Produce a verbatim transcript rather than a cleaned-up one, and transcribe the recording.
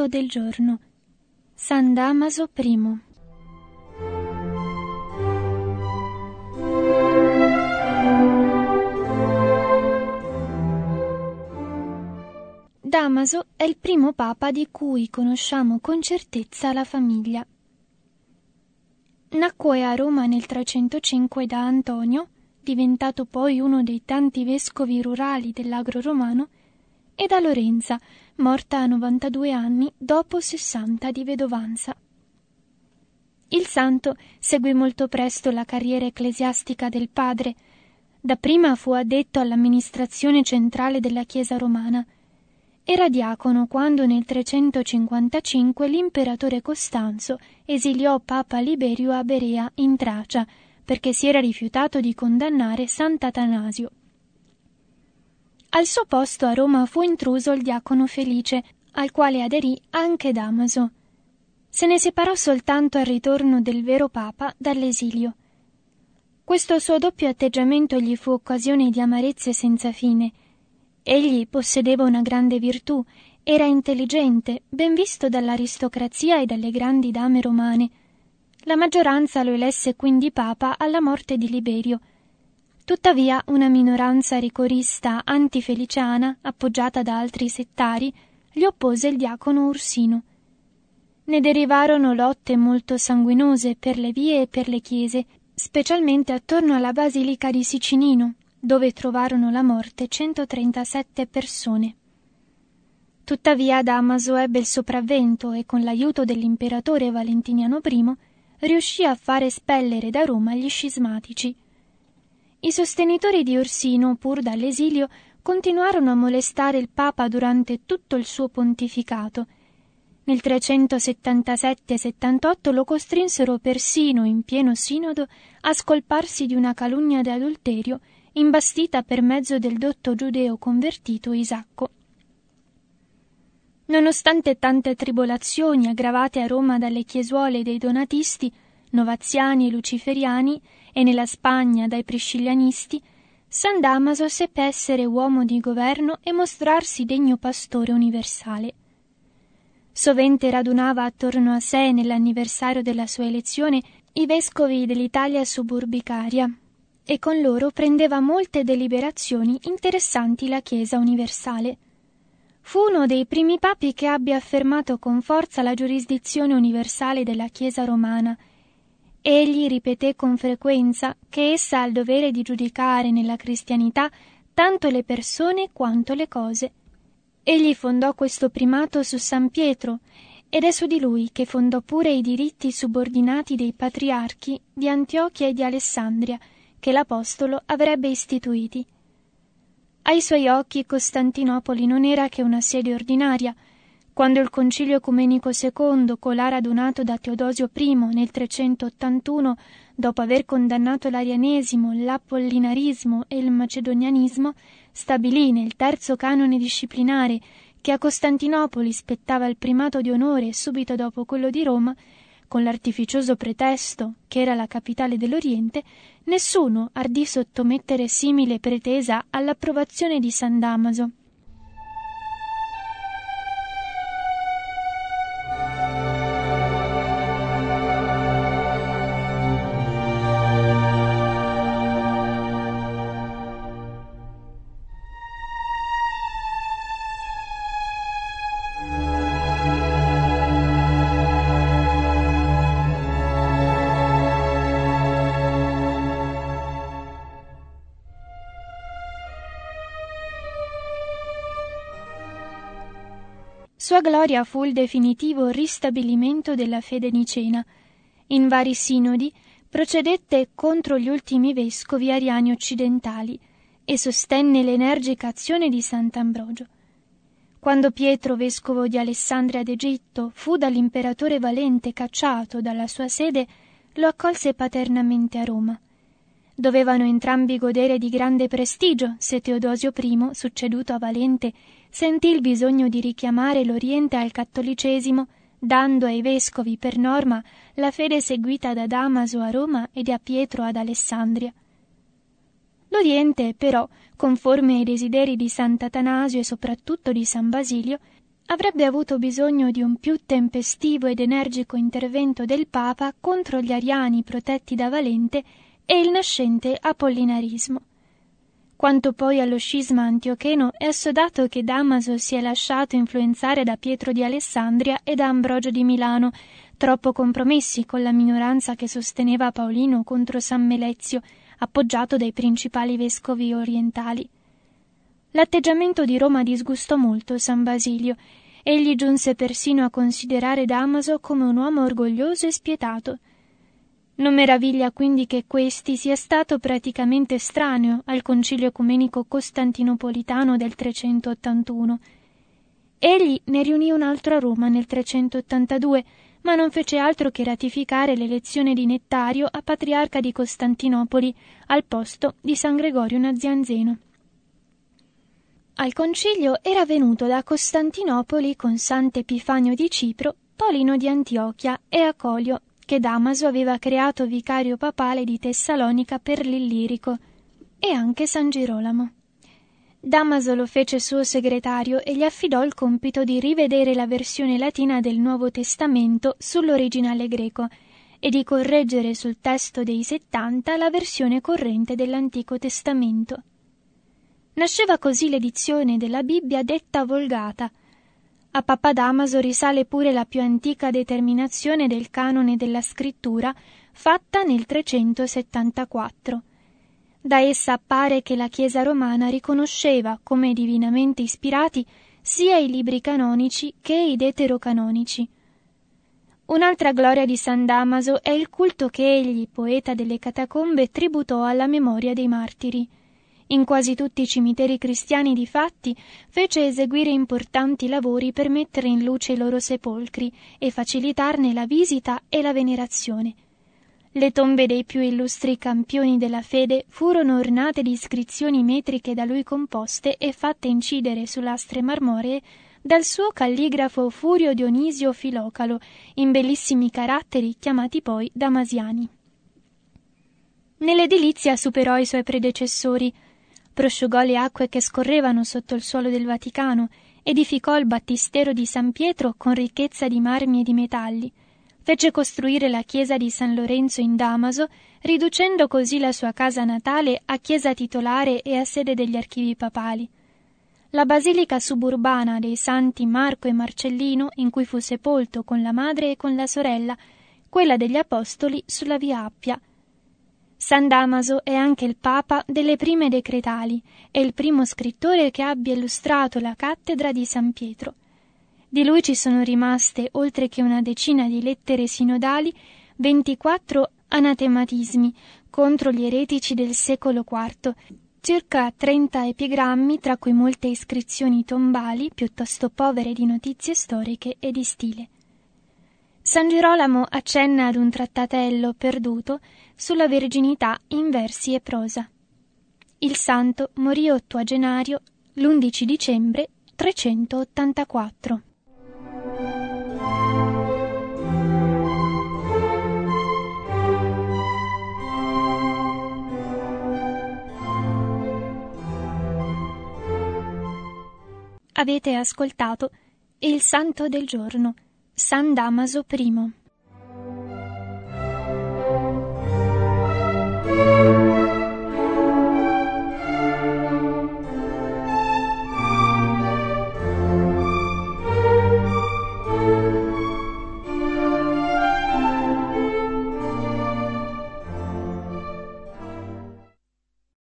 Santo del giorno. San Damaso I. Damaso è il primo papa di cui conosciamo con certezza la famiglia. Nacque a Roma nel trecentocinque da Antonio, diventato poi uno dei tanti vescovi rurali dell'Agro romano, e da Lorenza, morta a novantadue anni dopo sessanta di vedovanza. Il santo seguì molto presto la carriera ecclesiastica del padre. Dapprima fu addetto all'amministrazione centrale della Chiesa romana. Era diacono quando nel trecentocinquantacinque l'imperatore Costanzo esiliò Papa Liberio a Berea in Tracia perché si era rifiutato di condannare Sant'Atanasio. Al suo posto a Roma fu intruso il diacono Felice, al quale aderì anche Damaso. Se ne separò soltanto al ritorno del vero Papa dall'esilio. Questo suo doppio atteggiamento gli fu occasione di amarezze senza fine. Egli possedeva una grande virtù, era intelligente, ben visto dall'aristocrazia e dalle grandi dame romane. La maggioranza lo elesse quindi papa alla morte di Liberio. Tuttavia una minoranza ricorista antifeliciana, appoggiata da altri settari, gli oppose il diacono Ursino. Ne derivarono lotte molto sanguinose per le vie e per le chiese, specialmente attorno alla basilica di Sicinino, dove trovarono la morte centotrentasette persone. Tuttavia Damaso ebbe il sopravvento e con l'aiuto dell'imperatore Valentiniano I riuscì a fare espellere da Roma gli scismatici. I sostenitori di Ursino, pur dall'esilio, continuarono a molestare il Papa durante tutto il suo pontificato. Nel trecentosettantasette settantotto lo costrinsero persino, in pieno sinodo, a scolparsi di una calunnia d'adulterio imbastita per mezzo del dotto giudeo convertito Isacco. Nonostante tante tribolazioni aggravate a Roma dalle chiesuole dei donatisti, novaziani e luciferiani, e nella Spagna dai priscillianisti, San Damaso seppe essere uomo di governo e mostrarsi degno pastore universale. Sovente radunava attorno a sé, nell'anniversario della sua elezione, i vescovi dell'Italia suburbicaria, e con loro prendeva molte deliberazioni interessanti la Chiesa universale. Fu uno dei primi papi che abbia affermato con forza la giurisdizione universale della Chiesa romana. Egli ripeté con frequenza che essa ha il dovere di giudicare nella cristianità tanto le persone quanto le cose. Egli fondò questo primato su San Pietro, ed è su di lui che fondò pure i diritti subordinati dei patriarchi di Antiochia e di Alessandria, che l'Apostolo avrebbe istituiti. Ai suoi occhi Costantinopoli non era che una sede ordinaria. Quando il Concilio Ecumenico secondo, colà radunato da Teodosio I nel trecentottantuno, dopo aver condannato l'arianesimo, l'appollinarismo e il macedonianismo, stabilì nel terzo canone disciplinare che a Costantinopoli spettava il primato di onore subito dopo quello di Roma, con l'artificioso pretesto che era la capitale dell'Oriente, nessuno ardì sottomettere simile pretesa all'approvazione di San Damaso. Sua gloria fu il definitivo ristabilimento della fede nicena. In vari sinodi procedette contro gli ultimi vescovi ariani occidentali e sostenne l'energica azione di Sant'Ambrogio. Quando Pietro, vescovo di Alessandria d'Egitto, fu dall'imperatore Valente cacciato dalla sua sede, lo accolse paternamente a Roma. Dovevano entrambi godere di grande prestigio se Teodosio I, succeduto a Valente, sentì il bisogno di richiamare l'Oriente al cattolicesimo, dando ai vescovi per norma la fede seguita da Damaso a Roma e da Pietro ad Alessandria. L'Oriente, però, conforme ai desideri di Sant'Atanasio e soprattutto di San Basilio, avrebbe avuto bisogno di un più tempestivo ed energico intervento del Papa contro gli ariani protetti da Valente e il nascente apollinarismo. Quanto poi allo scisma antiocheno, è assodato che Damaso si è lasciato influenzare da Pietro di Alessandria e da Ambrogio di Milano, troppo compromessi con la minoranza che sosteneva Paolino contro San Melezio, appoggiato dai principali vescovi orientali. L'atteggiamento di Roma disgustò molto San Basilio. Egli giunse persino a considerare Damaso come un uomo orgoglioso e spietato. Non meraviglia quindi che questi sia stato praticamente estraneo al concilio ecumenico costantinopolitano del trecentottantuno. Egli ne riunì un altro a Roma nel trecentottantadue, ma non fece altro che ratificare l'elezione di Nettario a patriarca di Costantinopoli al posto di San Gregorio Nazianzeno. Al concilio era venuto da Costantinopoli con Sant'Epifanio di Cipro, Paolino di Antiochia e Acolio, che Damaso aveva creato vicario papale di Tessalonica per l'Illirico, e anche San Girolamo. Damaso lo fece suo segretario e gli affidò il compito di rivedere la versione latina del Nuovo Testamento sull'originale greco e di correggere sul testo dei settanta la versione corrente dell'Antico Testamento. Nasceva così l'edizione della Bibbia detta Vulgata. A Papa Damaso risale pure la più antica determinazione del canone della scrittura, fatta nel trecentosettantaquattro. Da essa appare che la Chiesa romana riconosceva come divinamente ispirati sia i libri canonici che i deuterocanonici. Un'altra gloria di San Damaso è il culto che egli, poeta delle catacombe, tributò alla memoria dei martiri. In quasi tutti i cimiteri cristiani, difatti, fece eseguire importanti lavori per mettere in luce i loro sepolcri e facilitarne la visita e la venerazione. Le tombe dei più illustri campioni della fede furono ornate di iscrizioni metriche da lui composte e fatte incidere su lastre marmoree dal suo calligrafo Furio Dionisio Filocalo, in bellissimi caratteri chiamati poi damasiani. Nell'edilizia superò i suoi predecessori, prosciugò le acque che scorrevano sotto il suolo del Vaticano, edificò il battistero di San Pietro con ricchezza di marmi e di metalli, fece costruire la chiesa di San Lorenzo in Damaso, riducendo così la sua casa natale a chiesa titolare e a sede degli archivi papali. La basilica suburbana dei santi Marco e Marcellino, in cui fu sepolto con la madre e con la sorella, quella degli Apostoli sulla via Appia. San Damaso è anche il Papa delle prime decretali e il primo scrittore che abbia illustrato la cattedra di San Pietro. Di lui ci sono rimaste, oltre che una decina di lettere sinodali, ventiquattro anatematismi contro gli eretici del secolo quarto, circa trenta epigrammi, tra cui molte iscrizioni tombali, piuttosto povere di notizie storiche e di stile. San Girolamo accenna ad un trattatello perduto sulla verginità in versi e prosa. Il santo morì ottuagenario l'undici dicembre trecentottantaquattro. Avete ascoltato Il Santo del Giorno, San Damaso I.